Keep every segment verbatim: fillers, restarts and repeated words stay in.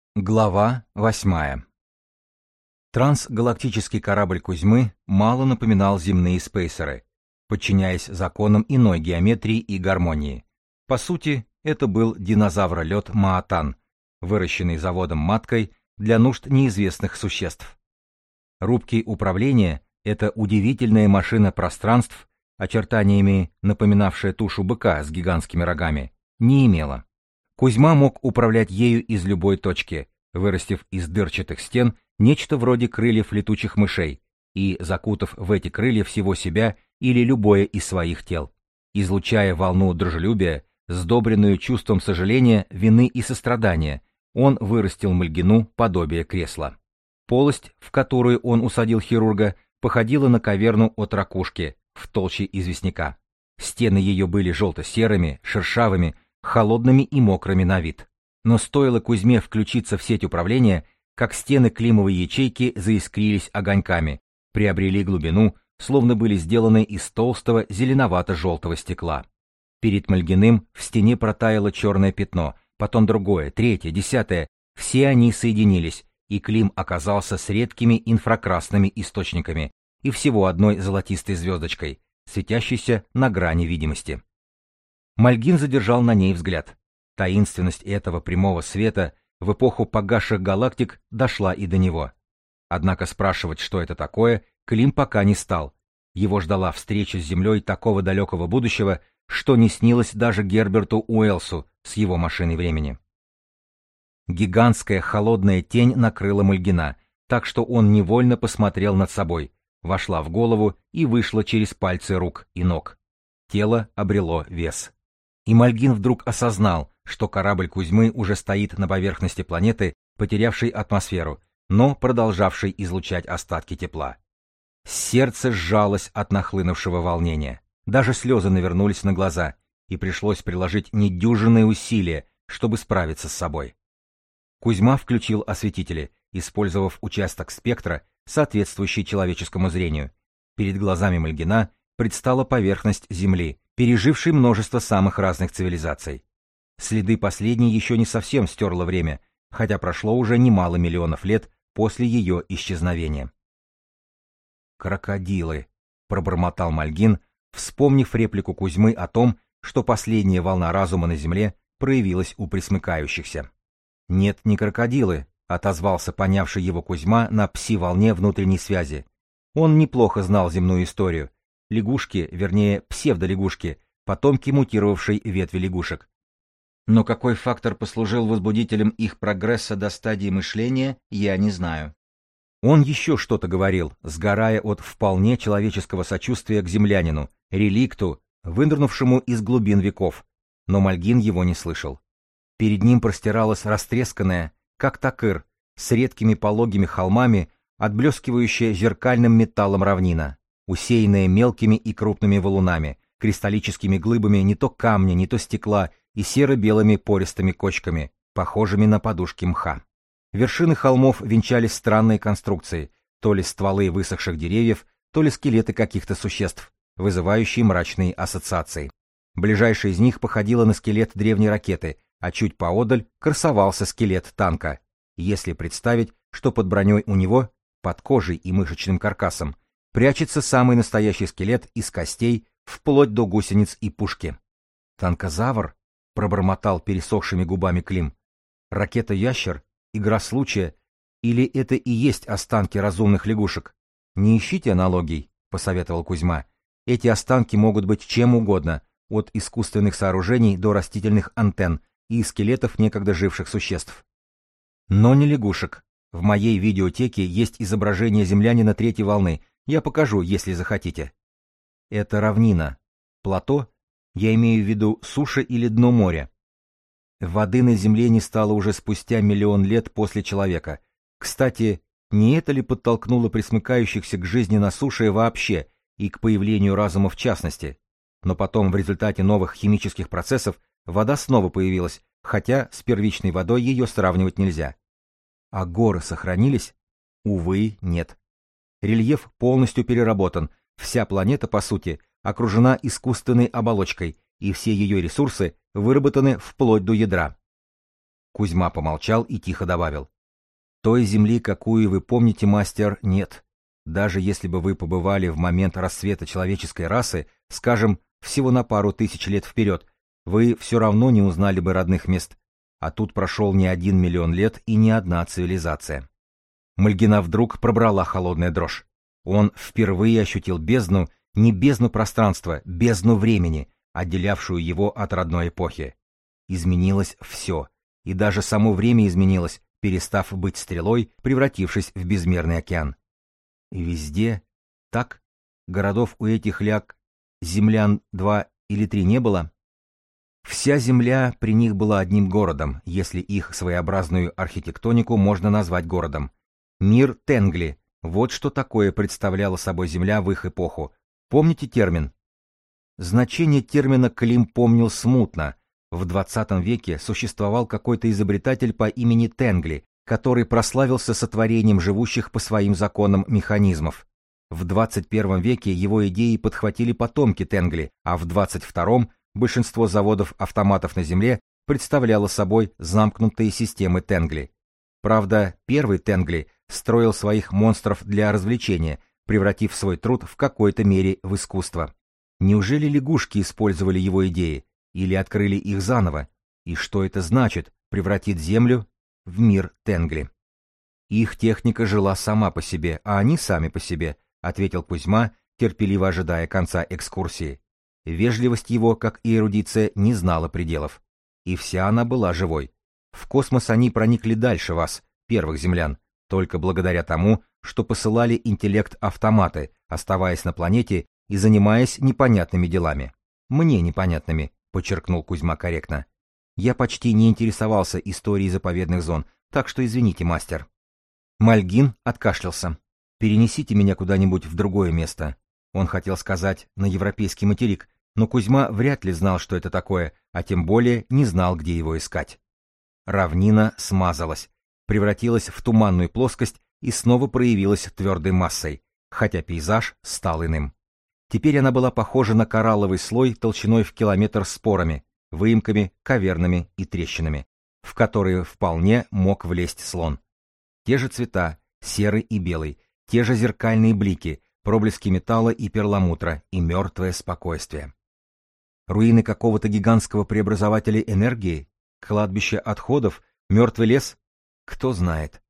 Глава восьмая. Трансгалактический корабль Кузьмы мало напоминал земные спейсеры, подчиняясь законам иной геометрии и гармонии. По сути, это был динозавролет Маатан, выращенный заводом-маткой для нужд неизвестных существ. Рубки управления эта удивительная машина пространств, очертаниями напоминавшая тушу быка с гигантскими рогами, не имела. Кузьма мог управлять ею из любой точки, вырастив из дырчатых стен нечто вроде крыльев летучих мышей и закутав в эти крылья всего себя или любое из своих тел, излучая волну дружелюбия, сдобренную чувством сожаления, вины и сострадания. Он вырастил Мальгину подобие кресла. Полость, в которую он усадил хирурга, походила на каверну от ракушки в толще известняка. Стены ее были желто-серыми, шершавыми, холодными и мокрыми на вид. Но стоило Кузьме включиться в сеть управления, как стены климовой ячейки заискрились огоньками, приобрели глубину, словно были сделаны из толстого зеленовато-желтого стекла. Перед Мальгиным в стене протаяло черное пятно, потом другое, третье, десятое. Все они соединились, и Клим оказался с редкими инфракрасными источниками и всего одной золотистой звездочкой, светящейся на грани видимости. Мальгин задержал на ней взгляд. Таинственность этого прямого света в эпоху погасших галактик дошла и до него. Однако спрашивать, что это такое, Клим пока не стал. Его ждала встреча с Землей такого далекого будущего, что не снилось даже Герберту Уэллсу с его машиной времени. Гигантская холодная тень накрыла Мальгина, так что он невольно посмотрел над собой, вошла в голову и вышла через пальцы рук и ног. Тело обрело вес. И Мальгин вдруг осознал, что корабль Кузьмы уже стоит на поверхности планеты, потерявшей атмосферу, но продолжавшей излучать остатки тепла. Сердце сжалось от нахлынувшего волнения. Даже слезы навернулись на глаза, и пришлось приложить недюжинные усилия, чтобы справиться с собой. Кузьма включил осветители, использовав участок спектра, соответствующий человеческому зрению. Перед глазами Мальгина предстала поверхность Земли, пережившей множество самых разных цивилизаций. Следы последней еще не совсем стерло время, хотя прошло уже немало миллионов лет после ее исчезновения. «Крокодилы», — пробормотал Мальгин, вспомнив реплику Кузьмы о том, что последняя волна разума на Земле проявилась у пресмыкающихся. «Нет, не крокодилы», — отозвался понявший его Кузьма на пси-волне внутренней связи. Он неплохо знал земную историю. Лягушки, вернее, псевдолягушки, потомки мутировавшей ветви лягушек. Но какой фактор послужил возбудителем их прогресса до стадии мышления, я не знаю. Он еще что-то говорил, сгорая от вполне человеческого сочувствия к землянину, реликту, вынырнувшему из глубин веков, но Мальгин его не слышал. Перед ним простиралась растресканная, как такыр, с редкими пологими холмами, отблескивающая зеркальным металлом равнина, усеянная мелкими и крупными валунами, кристаллическими глыбами не то камня, не то стекла и серо-белыми пористыми кочками, похожими на подушки мха. Вершины холмов венчались странные конструкции, то ли стволы высохших деревьев, то ли скелеты каких-то существ, вызывающие мрачные ассоциации. Ближайший из них походило на скелет древней ракеты, а чуть поодаль красовался скелет танка, если представить, что под броней у него, под кожей и мышечным каркасом, прячется самый настоящий скелет из костей, вплоть до гусениц и пушки. «Танкозавр?» — пробормотал пересохшими губами Клим. «Ракета-ящер? Игра случая? Или это и есть останки разумных лягушек? Не ищите аналогий», — посоветовал Кузьма. «Эти останки могут быть чем угодно, от искусственных сооружений до растительных антенн и скелетов некогда живших существ. Но не лягушек. В моей видеотеке есть изображение землянина третьей волны. Я покажу, если захотите. Это равнина. Плато? Я имею в виду суша или дно моря. Воды на Земле не стало уже спустя миллион лет после человека. Кстати, не это ли подтолкнуло пресмыкающихся к жизни на суше вообще и к появлению разума в частности? Но потом в результате новых химических процессов вода снова появилась, хотя с первичной водой ее сравнивать нельзя. А горы сохранились? Увы, нет. Рельеф полностью переработан, вся планета, по сути, окружена искусственной оболочкой, и все ее ресурсы выработаны вплоть до ядра. Кузьма помолчал и тихо добавил. Той земли, какую вы помните, мастер, нет. Даже если бы вы побывали в момент расцвета человеческой расы, скажем, всего на пару тысяч лет вперед, вы все равно не узнали бы родных мест. А тут прошел не один миллион лет и не одна цивилизация. Мальгина вдруг пробрала холодная дрожь. Он впервые ощутил бездну, не бездну пространства, бездну времени, отделявшую его от родной эпохи. Изменилось все, и даже само время изменилось, перестав быть стрелой, превратившись в безмерный океан. И везде так, городов у этих ляг, землян два или три не было. Вся земля при них была одним городом, если их своеобразную архитектонику можно назвать городом. Мир Тенгли, вот что такое представляла собой земля в их эпоху. Помните термин? Значение термина Клим помнил смутно. В двадцатом веке существовал какой-то изобретатель по имени Тенгли, который прославился сотворением живущих по своим законам механизмов. В двадцать первом веке его идеи подхватили потомки Тенгли, а в двадцать втором большинство заводов-автоматов на Земле представляло собой замкнутые системы Тенгли. Правда, первый Тенгли строил своих монстров для развлечения, превратив свой труд в какой-то мере в искусство. Неужели лягушки использовали его идеи? Или открыли их заново? И что это значит — превратить Землю в мир Тенгли? Их техника жила сама по себе, а они сами по себе, — ответил Кузьма, терпеливо ожидая конца экскурсии. Вежливость его, как и эрудиция, не знала пределов. И вся она была живой. В космос они проникли дальше вас, первых землян, только благодаря тому, что посылали интеллект-автоматы, оставаясь на планете и занимаясь непонятными делами. Мне непонятными, подчеркнул Кузьма корректно. Я почти не интересовался историей заповедных зон, так что извините, мастер. Мальгин откашлялся. Перенесите меня куда-нибудь в другое место. Он хотел сказать на европейский материк, но Кузьма вряд ли знал, что это такое, а тем более не знал, где его искать. Равнина смазалась, превратилась в туманную плоскость и снова проявилась твердой массой, хотя пейзаж стал иным. Теперь она была похожа на коралловый слой толщиной в километр с порами, выемками, кавернами и трещинами, в которые вполне мог влезть слон. Те же цвета, серый и белый, те же зеркальные блики, проблески металла и перламутра и мертвое спокойствие. Руины какого-то гигантского преобразователя энергии, кладбище отходов, мертвый лес? Кто знает.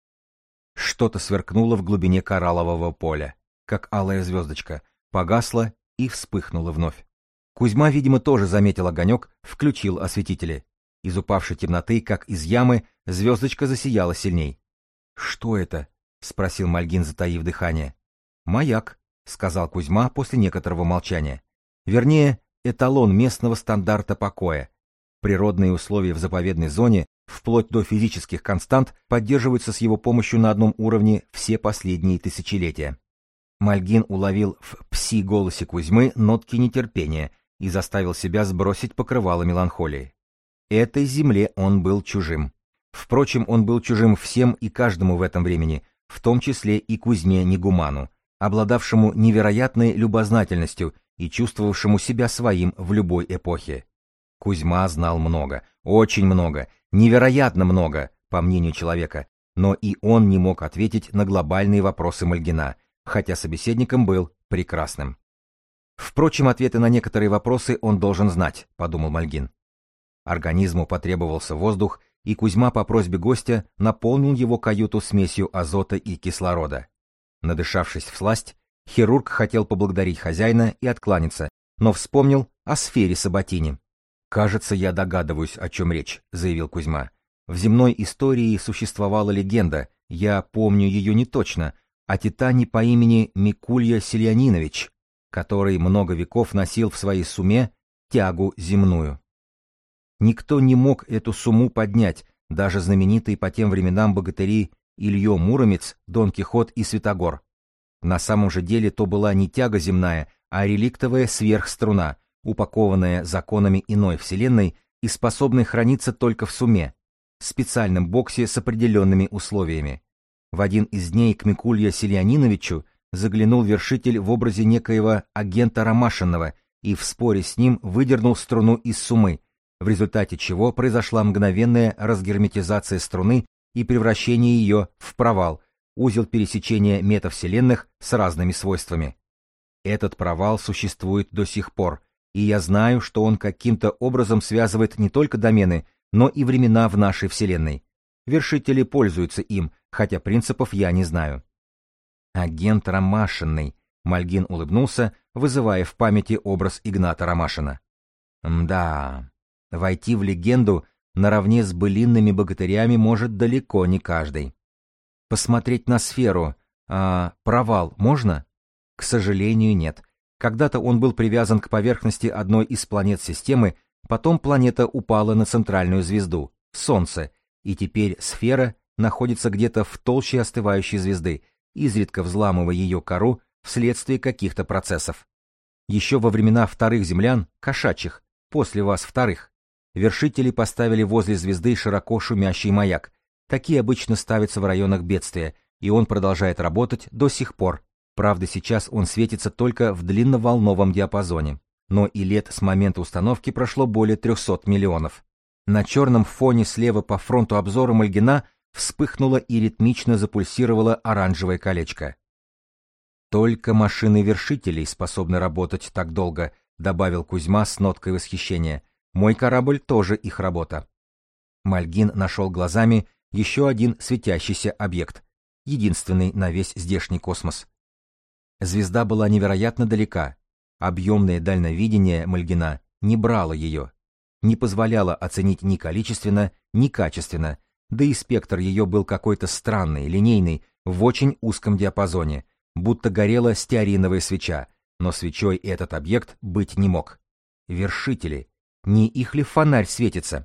Что-то сверкнуло в глубине кораллового поля, как алая звездочка, погасло и вспыхнуло вновь. Кузьма, видимо, тоже заметил огонек, включил осветители. Из упавшей темноты, как из ямы, звездочка засияла сильней. «Что это?» — спросил Мальгин, затаив дыхание. «Маяк», — сказал Кузьма после некоторого молчания. «Вернее, эталон местного стандарта покоя. Природные условия в заповедной зоне, вплоть до физических констант, поддерживаются с его помощью на одном уровне все последние тысячелетия». Мальгин уловил в пси-голосе Кузьмы нотки нетерпения и заставил себя сбросить покрывало меланхолии. Этой земле он был чужим. Впрочем, он был чужим всем и каждому в этом времени, в том числе и Кузьме Нигуману, обладавшему невероятной любознательностью и чувствовавшему себя своим в любой эпохе. Кузьма знал много, очень много, невероятно много, по мнению человека, но и он не мог ответить на глобальные вопросы Мальгина, хотя собеседником был прекрасным. Впрочем, ответы на некоторые вопросы он должен знать, подумал Мальгин. Организму потребовался воздух, и Кузьма по просьбе гостя наполнил его каюту смесью азота и кислорода. Надышавшись всласть, хирург хотел поблагодарить хозяина и откланяться, но вспомнил о сфере Саботини. «Кажется, я догадываюсь, о чем речь», — заявил Кузьма. «В земной истории существовала легенда, я помню ее не точно, о титане по имени Микулья Сельянинович, который много веков носил в своей суме тягу земную. Никто не мог эту сумму поднять, даже знаменитые по тем временам богатыри Ильё Муромец, Дон Кихот и Святогор. На самом же деле то была не тяга земная, а реликтовая сверхструна, упакованная законами иной вселенной и способная храниться только в суме, специальном боксе с определенными условиями. В один из дней к Микулье Сельяниновичу заглянул вершитель в образе некоего агента Ромашинова и в споре с ним выдернул струну из суммы, в результате чего произошла мгновенная разгерметизация струны и превращение ее в провал, узел пересечения метавселенных с разными свойствами. Этот провал существует до сих пор, и я знаю, что он каким-то образом связывает не только домены, но и времена в нашей Вселенной. Вершители пользуются им, хотя принципов я не знаю. Агент Ромашиный. Мальгин улыбнулся, вызывая в памяти образ Игната Ромашина. Мда, войти в легенду наравне с былинными богатырями может далеко не каждый. Посмотреть на сферу, а провал можно? К сожалению, нет. Когда-то он был привязан к поверхности одной из планет системы, потом планета упала на центральную звезду, Солнце, и теперь сфера находится где-то в толще остывающей звезды, изредка взламывая ее кору вследствие каких-то процессов. Еще во времена вторых землян, кошачьих, после вас вторых, вершители поставили возле звезды широко шумящий маяк. Такие обычно ставятся в районах бедствия, и он продолжает работать до сих пор. Правда, сейчас он светится только в длинноволновом диапазоне. Но и лет с момента установки прошло более трехсот миллионов. На черном фоне слева по фронту обзора Мальгина вспыхнуло и ритмично запульсировало оранжевое колечко. «Только машины вершителей способны работать так долго», добавил Кузьма с ноткой восхищения. «Мой корабль тоже их работа». Мальгин нашел глазами еще один светящийся объект, единственный на весь здешний космос. Звезда была невероятно далека. Объемное дальновидение Мальгина не брало ее, не позволяло оценить ни количественно, ни качественно, да и спектр ее был какой-то странный, линейный, в очень узком диапазоне, будто горела стеариновая свеча, но свечой этот объект быть не мог. Вершители, не их ли фонарь светится?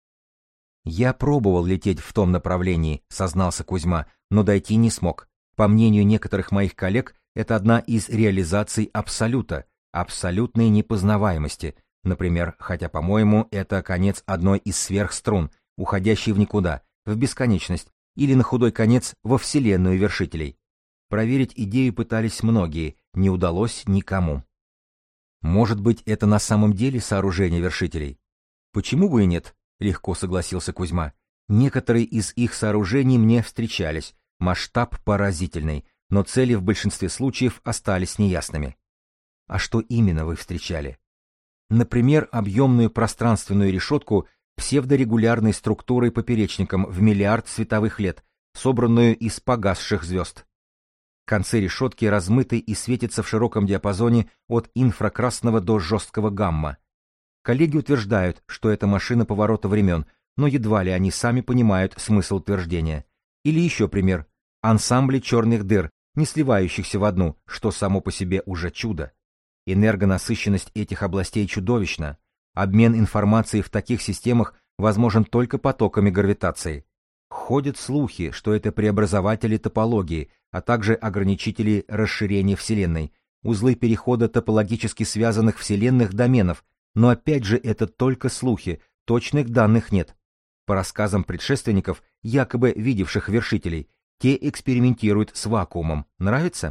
«Я пробовал лететь в том направлении», — сознался Кузьма, «но дойти не смог. По мнению некоторых моих коллег, это одна из реализаций абсолюта, абсолютной непознаваемости, например, хотя, по-моему, это конец одной из сверхструн, уходящей в никуда, в бесконечность, или на худой конец во вселенную вершителей. Проверить идею пытались многие, не удалось никому. Может быть, это на самом деле сооружение вершителей? Почему бы и нет? Легко согласился Кузьма. Некоторые из их сооружений мне встречались, масштаб поразительный, но цели в большинстве случаев остались неясными. А что именно вы встречали? Например, объемную пространственную решетку псевдорегулярной структурой поперечником в миллиард световых лет, собранную из погасших звезд. Концы решетки размыты и светятся в широком диапазоне от инфракрасного до жесткого гамма. Коллеги утверждают, что это машина поворота времен, но едва ли они сами понимают смысл утверждения. Или еще пример. Ансамбли черных дыр, не сливающихся в одну, что само по себе уже чудо. Энергонасыщенность этих областей чудовищна. Обмен информацией в таких системах возможен только потоками гравитации. Ходят слухи, что это преобразователи топологии, а также ограничители расширения Вселенной, узлы перехода топологически связанных вселенных доменов, но опять же это только слухи, точных данных нет. По рассказам предшественников, якобы видевших вершителей, те экспериментируют с вакуумом. Нравится?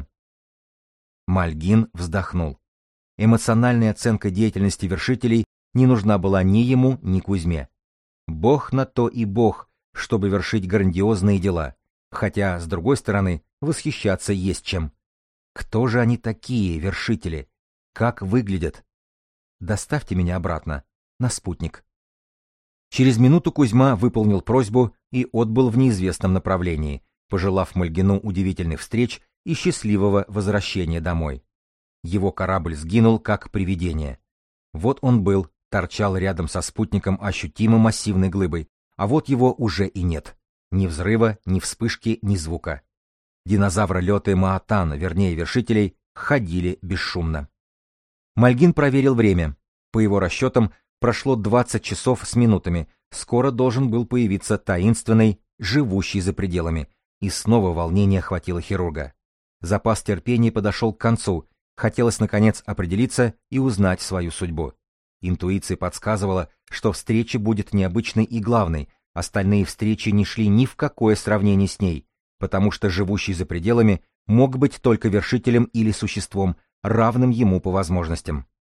Мальгин вздохнул. Эмоциональная оценка деятельности вершителей не нужна была ни ему, ни Кузьме. Бог на то и бог, чтобы вершить грандиозные дела, хотя, с другой стороны, восхищаться есть чем. Кто же они такие, вершители? Как выглядят? Доставьте меня обратно, на спутник. Через минуту Кузьма выполнил просьбу и отбыл в неизвестном направлении, пожелав Мальгину удивительных встреч и счастливого возвращения домой. Его корабль сгинул, как привидение. Вот он был, торчал рядом со спутником ощутимо массивной глыбой, а вот его уже и нет. Ни взрыва, ни вспышки, ни звука. Динозавролеты Маатан, вернее вершителей, ходили бесшумно. Мальгин проверил время. По его расчетам, прошло двадцать часов с минутами. Скоро должен был появиться таинственный, живущий за пределами. И снова волнение охватило хирурга. Запас терпения подошел к концу. Хотелось, наконец, определиться и узнать свою судьбу. Интуиция подсказывала, что встреча будет необычной и главной. Остальные встречи не шли ни в какое сравнение с ней, потому что живущий за пределами мог быть только вершителем или существом, равным ему по возможностям.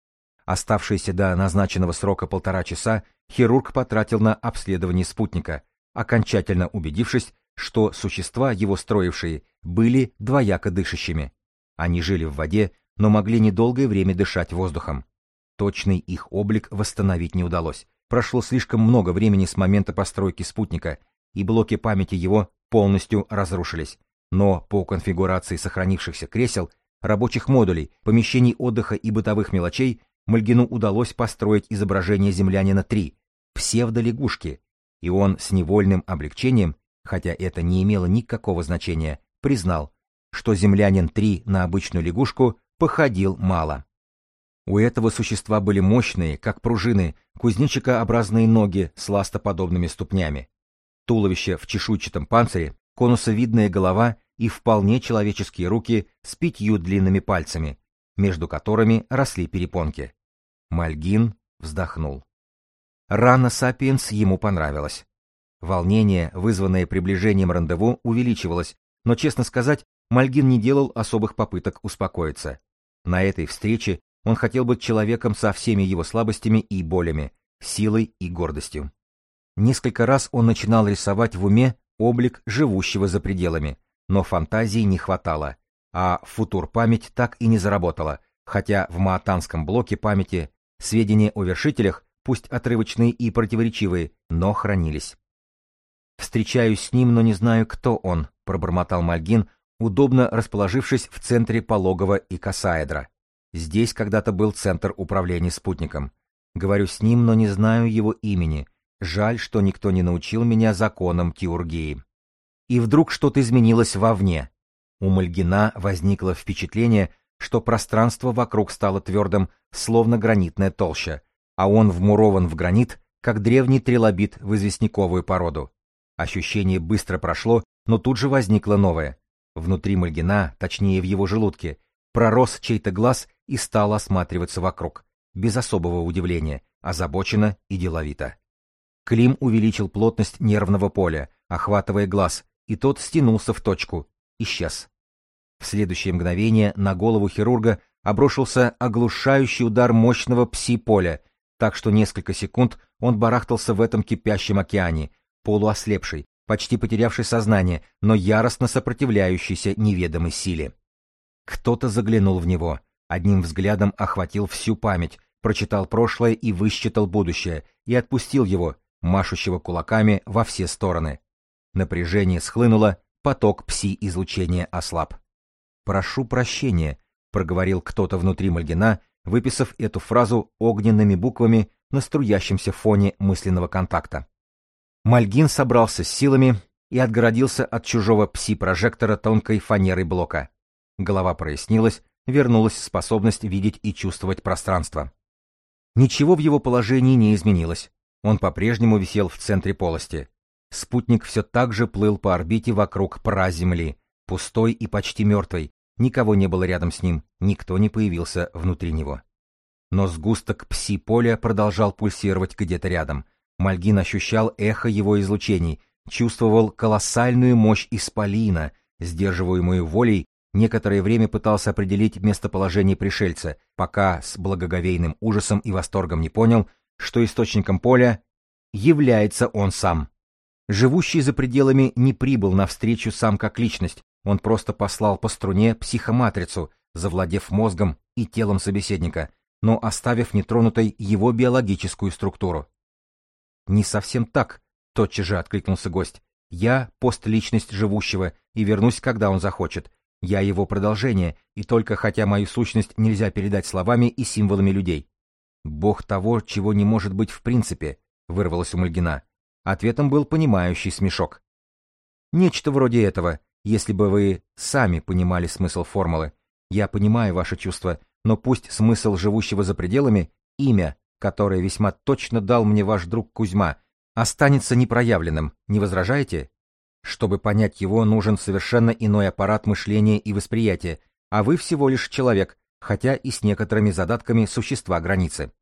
Оставшиеся до назначенного срока полтора часа хирург потратил на обследование спутника, окончательно убедившись, что существа, его строившие, были двояко дышащими. Они жили в воде, но могли недолгое время дышать воздухом. Точный их облик восстановить не удалось. Прошло слишком много времени с момента постройки спутника, и блоки памяти его полностью разрушились. Но по конфигурации сохранившихся кресел, рабочих модулей, помещений отдыха и бытовых мелочей Мальгину удалось построить изображение землянина-три, псевдолягушки, и он с невольным облегчением, хотя это не имело никакого значения, признал, что землянин-три на обычную лягушку походил мало. У этого существа были мощные, как пружины, кузнечикообразные ноги с ластоподобными ступнями, туловище в чешуйчатом панцире, конусовидная голова и вполне человеческие руки с пятью длинными пальцами, между которыми росли перепонки. Мальгин вздохнул. Рана сапиенс ему понравилась. Волнение, вызванное приближением рандеву, увеличивалось, но, честно сказать, Мальгин не делал особых попыток успокоиться. На этой встрече он хотел быть человеком со всеми его слабостями и болями, силой и гордостью. Несколько раз он начинал рисовать в уме облик живущего за пределами, но фантазии не хватало, а футур-память так и не заработала, хотя в маатанском блоке памяти сведения о вершителях, пусть отрывочные и противоречивые, но хранились. «Встречаюсь с ним, но не знаю, кто он», — пробормотал Мальгин, удобно расположившись в центре пологого икосаэдра. Здесь когда-то был центр управления спутником. Говорю с ним, но не знаю его имени. Жаль, что никто не научил меня законам теургии. И вдруг что-то изменилось вовне. У Мальгина возникло впечатление, что пространство вокруг стало твердым, словно гранитная толща, а он вмурован в гранит, как древний трилобит в известняковую породу. Ощущение быстро прошло, но тут же возникло новое. Внутри Мальгина, точнее в его желудке, пророс чей-то глаз и стал осматриваться вокруг, без особого удивления, озабоченно и деловито. Клим увеличил плотность нервного поля, охватывая глаз, и тот стянулся в точку, исчез. В следующее мгновение на голову хирурга обрушился оглушающий удар мощного пси-поля, так что несколько секунд он барахтался в этом кипящем океане, полуослепший, почти потерявший сознание, но яростно сопротивляющийся неведомой силе. Кто-то заглянул в него, одним взглядом охватил всю память, прочитал прошлое и высчитал будущее, и отпустил его, машущего кулаками во все стороны. Напряжение схлынуло, поток пси-излучения ослаб. «Прошу прощения», — проговорил кто-то внутри Мальгина, выписав эту фразу огненными буквами на струящемся фоне мысленного контакта. Мальгин собрался с силами и отгородился от чужого пси-прожектора тонкой фанерой блока. Голова прояснилась, вернулась способность видеть и чувствовать пространство. Ничего в его положении не изменилось. Он по-прежнему висел в центре полости. Спутник все так же плыл по орбите вокруг пра-Земли, пустой и почти мертвый. Никого не было рядом с ним, никто не появился внутри него. Но сгусток пси-поля продолжал пульсировать где-то рядом. Мальгин ощущал эхо его излучений, чувствовал колоссальную мощь исполина, сдерживаемую волей, некоторое время пытался определить местоположение пришельца, пока с благоговейным ужасом и восторгом не понял, что источником поля является он сам. Живущий за пределами не прибыл навстречу сам как личность, он просто послал по струне психоматрицу, завладев мозгом и телом собеседника, но оставив нетронутой его биологическую структуру. «Не совсем так», — тотчас же откликнулся гость. «Я — постличность живущего и вернусь, когда он захочет. Я его продолжение, и только хотя мою сущность нельзя передать словами и символами людей». «Бог того, чего не может быть в принципе», — вырвалось у Мальгина. Ответом был понимающий смешок. «Нечто вроде этого, если бы вы сами понимали смысл формулы. Я понимаю ваши чувства, но пусть смысл живущего за пределами, имя, которое весьма точно дал мне ваш друг Кузьма, останется непроявленным, не возражаете? Чтобы понять его, нужен совершенно иной аппарат мышления и восприятия, а вы всего лишь человек, хотя и с некоторыми задатками существа границы».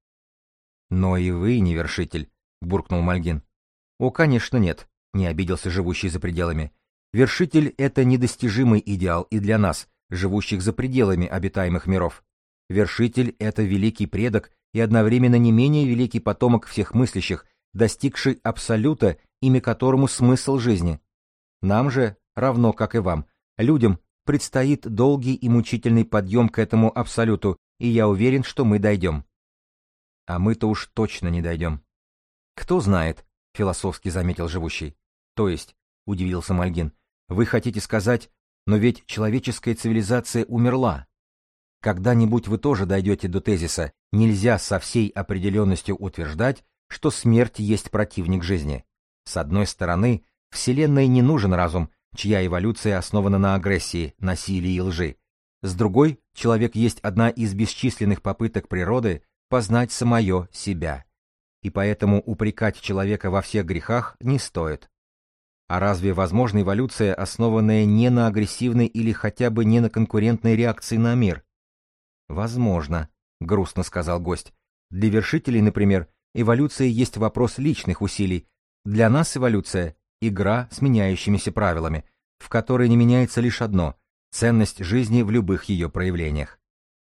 «Но и вы не вершитель», — буркнул Мальгин. «О, конечно, нет», — не обиделся живущий за пределами. «Вершитель — это недостижимый идеал и для нас, живущих за пределами обитаемых миров. Вершитель — это великий предок и одновременно не менее великий потомок всех мыслящих, достигший абсолюта, имя которому смысл жизни. Нам же, равно как и вам, людям, предстоит долгий и мучительный подъем к этому абсолюту, и я уверен, что мы дойдем. А мы-то уж точно не дойдем. Кто знает, философски заметил живущий. То есть, удивился Мальгин, вы хотите сказать, но ведь человеческая цивилизация умерла. Когда-нибудь вы тоже дойдете до тезиса, нельзя со всей определенностью утверждать, что смерть есть противник жизни. С одной стороны, Вселенной не нужен разум, чья эволюция основана на агрессии, насилии и лжи. С другой, человек есть одна из бесчисленных попыток природы познать самое себя. И поэтому упрекать человека во всех грехах не стоит. А разве возможна эволюция, основанная не на агрессивной или хотя бы не на конкурентной реакции на мир? Возможно, грустно сказал гость. Для вершителей, например, эволюция есть вопрос личных усилий. Для нас эволюция — игра с меняющимися правилами, в которой не меняется лишь одно — ценность жизни в любых ее проявлениях.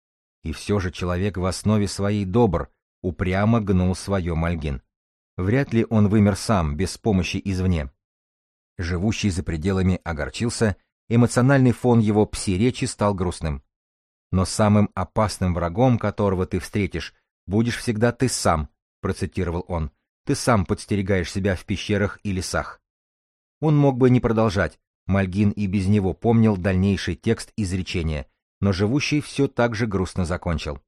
И все же человек в основе своей добр, упрямо гнул свое Мальгин. Вряд ли он вымер сам, без помощи извне. Живущий за пределами огорчился, эмоциональный фон его пси-речи стал грустным. «Но самым опасным врагом, которого ты встретишь, будешь всегда ты сам», процитировал он. «Ты сам подстерегаешь себя в пещерах и лесах». Он мог бы не продолжать, Мальгин и без него помнил дальнейший текст изречения, но живущий все так же грустно закончил.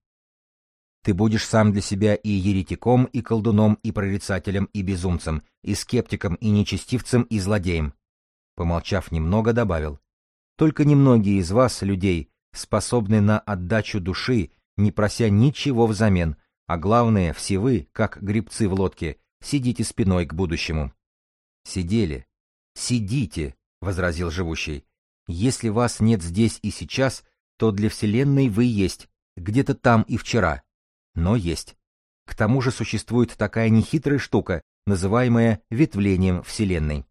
«Ты будешь сам для себя и еретиком, и колдуном, и прорицателем, и безумцем, и скептиком, и нечестивцем, и злодеем». Помолчав немного, добавил: «Только немногие из вас, людей, способны на отдачу души, не прося ничего взамен, а главное, все вы, как гребцы в лодке, сидите спиной к будущему». «Сидели. Сидите», — возразил живущий. «Если вас нет здесь и сейчас, то для Вселенной вы есть, где-то там и вчера. Но есть. К тому же существует такая нехитрая штука, называемая ветвлением Вселенной.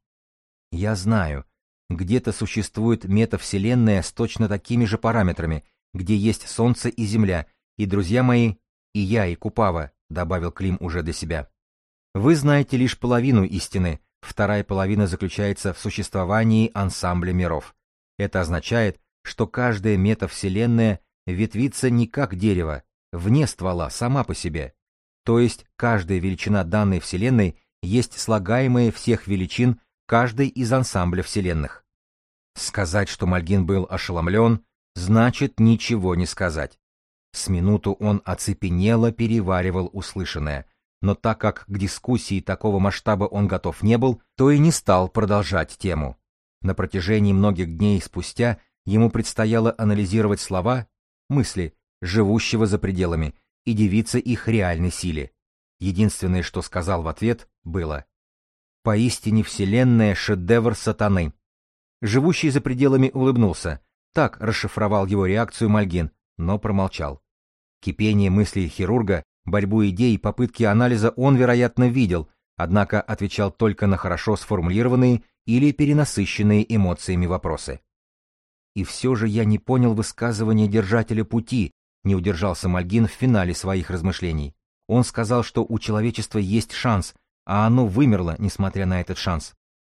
Я знаю, где-то существует метавселенная с точно такими же параметрами, где есть Солнце и Земля, и, друзья мои, и я, и Купава», — добавил Клим уже для себя. «Вы знаете лишь половину истины, вторая половина заключается в существовании ансамбля миров. Это означает, что каждая метавселенная ветвится не как дерево, вне ствола, сама по себе. То есть каждая величина данной Вселенной есть слагаемое всех величин каждой из ансамбля вселенных». Сказать, что Мальгин был ошеломлен, значит ничего не сказать. С минуту он оцепенело переваривал услышанное, но так как к дискуссии такого масштаба он готов не был, то и не стал продолжать тему. На протяжении многих дней спустя ему предстояло анализировать слова, мысли живущего за пределами и дивиться их реальной силе. Единственное, что сказал в ответ, было: «Поистине Вселенная — шедевр сатаны». Живущий за пределами улыбнулся. Так расшифровал его реакцию Мальгин, но промолчал. Кипение мыслей хирурга, борьбу идей и попытки анализа он, вероятно, видел, однако отвечал только на хорошо сформулированные или перенасыщенные эмоциями вопросы. «И все же я не понял высказывания держателя пути», — не удержался Мальгин в финале своих размышлений. Он сказал, что у человечества есть шанс, а оно вымерло, несмотря на этот шанс.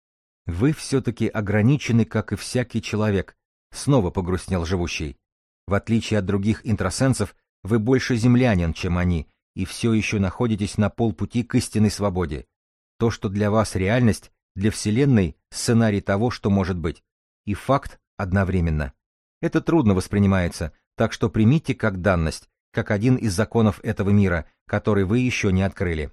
«Вы все-таки ограничены, как и всякий человек», — снова погрустнел живущий. «В отличие от других интросенсов, вы больше землянин, чем они, и все еще находитесь на полпути к истинной свободе. То, что для вас реальность, для Вселенной — сценарий того, что может быть. И факт одновременно. Это трудно воспринимается, так что примите как данность, как один из законов этого мира, который вы еще не открыли».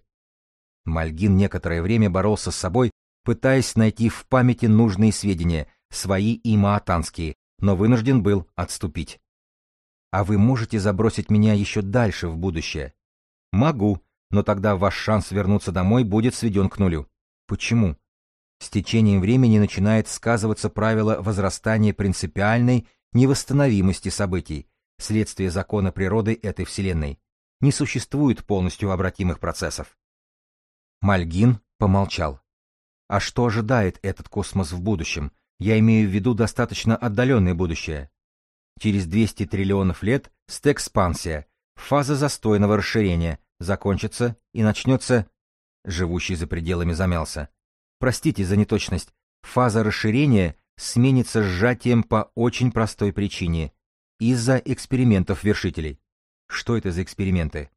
Мальгин некоторое время боролся с собой, пытаясь найти в памяти нужные сведения, свои и маатанские, но вынужден был отступить. «А вы можете забросить меня еще дальше в будущее?» «Могу, но тогда ваш шанс вернуться домой будет сведен к нулю». «Почему?» «С течением времени начинает сказываться правило возрастания принципиальной невосстановимости событий, следствие закона природы этой Вселенной. Не существует полностью обратимых процессов». Мальгин помолчал. «А что ожидает этот космос в будущем? Я имею в виду достаточно отдаленное будущее. Через двести триллионов лет стэкспансия, фаза застойного расширения, закончится и начнется... Живущий за пределами замялся. Простите за неточность. Фаза расширения сменится сжатием по очень простой причине. Из-за экспериментов вершителей. Что это за эксперименты?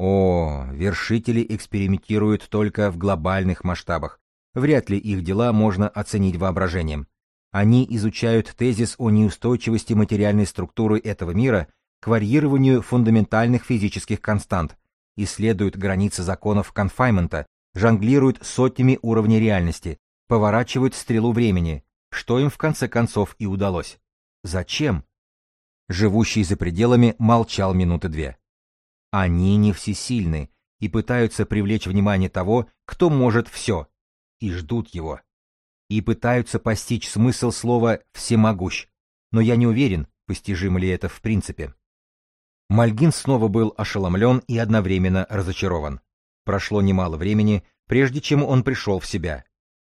О, вершители экспериментируют только в глобальных масштабах. Вряд ли их дела можно оценить воображением. Они изучают тезис о неустойчивости материальной структуры этого мира к варьированию фундаментальных физических констант, исследуют границы законов конфаймента, жонглируют сотнями уровней реальности, поворачивают стрелу времени, что им в конце концов и удалось. Зачем? Живущий за пределами молчал минуты две. Они не всесильны и пытаются привлечь внимание того, кто может все, и ждут его. И пытаются постичь смысл слова «всемогущ», но я не уверен, постижимо ли это в принципе. Мальгин снова был ошеломлен и одновременно разочарован. Прошло немало времени, прежде чем он пришел в себя.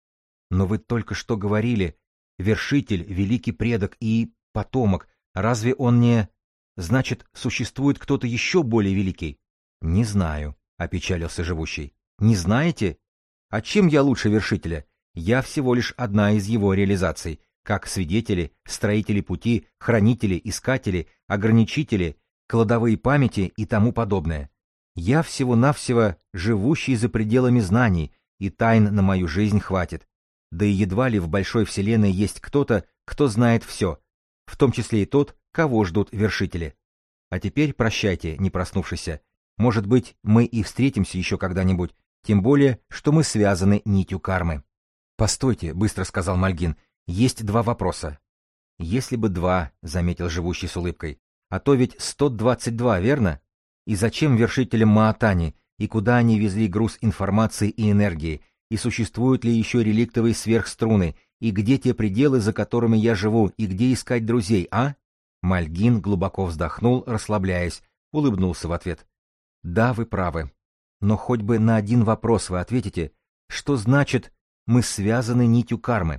Но вы только что говорили, вершитель, великий предок и потомок, разве он не... Значит, существует кто-то еще более великий? Не знаю, — опечалился живущий. Не знаете? А чем я лучше вершителя? Я всего лишь одна из его реализаций, как свидетели, строители пути, хранители, искатели, ограничители, кладовые памяти и тому подобное. Я всего-навсего живущий за пределами знаний, и тайн на мою жизнь хватит. Да и едва ли в большой вселенной есть кто-то, кто знает все, в том числе и тот, кого ждут вершители. А теперь прощайте, не проснувшийся. Может быть, мы и встретимся еще когда-нибудь, тем более, что мы связаны нитью кармы. «Постойте», — быстро сказал Мальгин, — «есть два вопроса». «Если бы два», — заметил живущий с улыбкой, — «а то ведь сто двадцать два, верно? И зачем вершителям Маатани, и куда они везли груз информации и энергии, и существуют ли еще реликтовые сверхструны, и где те пределы, за которыми я живу, и где искать друзей, а?» Мальгин глубоко вздохнул, расслабляясь, улыбнулся в ответ. «Да, вы правы. Но хоть бы на один вопрос вы ответите, что значит «мы связаны нитью кармы»?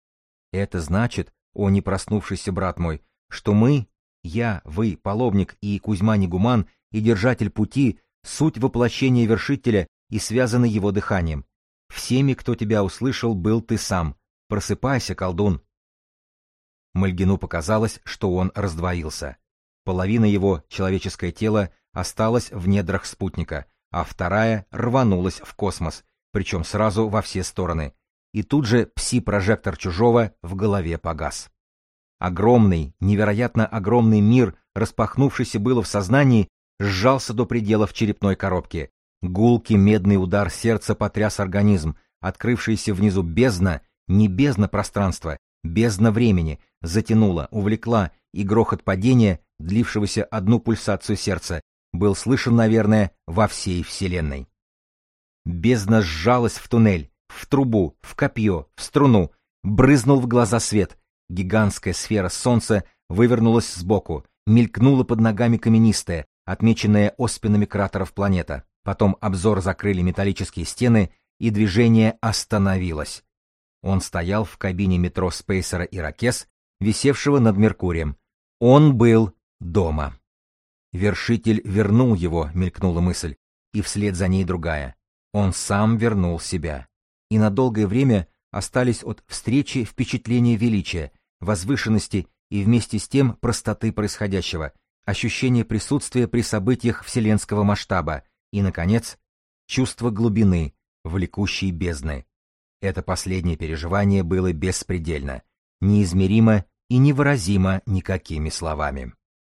Это значит, о не проснувшийся брат мой, что мы, я, вы, паломник и Кузьма Нигуман, и держатель пути, суть воплощения вершителя и связаны его дыханием. Всеми, кто тебя услышал, был ты сам. Просыпайся, колдун!» Мальгину показалось, что он раздвоился. Половина его, человеческое тело, осталась в недрах спутника, а вторая рванулась в космос, причем сразу во все стороны. И тут же пси-прожектор чужого в голове погас. Огромный, невероятно огромный мир, распахнувшийся было в сознании, сжался до предела в черепной коробке. Гулкий медный удар сердца потряс организм, открывшаяся внизу бездна, не бездна пространства, бездна времени, затянула, увлекла, и грохот падения, длившегося одну пульсацию сердца, был слышен, наверное, во всей Вселенной. Бездна сжалась в туннель, в трубу, в копье, в струну, брызнул в глаза свет, гигантская сфера солнца вывернулась сбоку, мелькнула под ногами каменистая, отмеченная оспинами кратеров планета, потом обзор закрыли металлические стены, и движение остановилось. Он стоял в кабине метро Спейсера Иракез, висевшего над Меркурием. Он был дома. Вершитель вернул его, мелькнула мысль, и вслед за ней другая. Он сам вернул себя. И на долгое время остались от встречи впечатления величия, возвышенности и вместе с тем простоты происходящего, ощущение присутствия при событиях вселенского масштаба и, наконец, чувство глубины, влекущей бездны. Это последнее переживание было беспредельно, неизмеримо и невыразимо никакими словами.